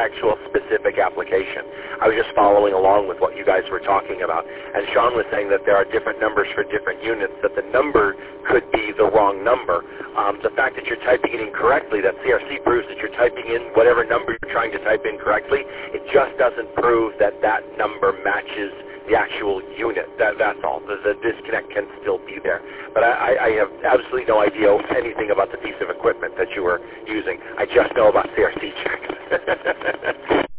actual specific application. I was just following along with what you guys were talking about. And Sean was saying that there are different numbers for different units, that the number could be the wrong number. The fact that you're typing it incorrectly, that CRC proves that you're typing in whatever number you're trying to type in correctly. It just doesn't prove that that number matches the actual unit. That's all. The disconnect can still be there. But I have absolutely no idea anything about the piece of equipment that you were using. I just know about CRC checks.